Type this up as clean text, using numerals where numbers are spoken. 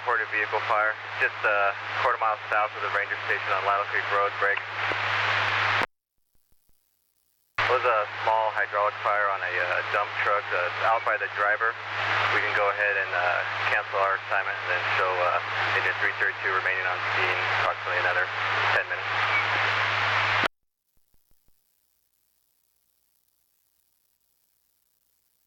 reported vehicle fire. Just a quarter mile south of the ranger station on Lattle Creek Road, break. It was a small hydraulic fire on a dump truck out by the driver. We can go ahead and cancel our assignment and then show engine 332 remaining on scene approximately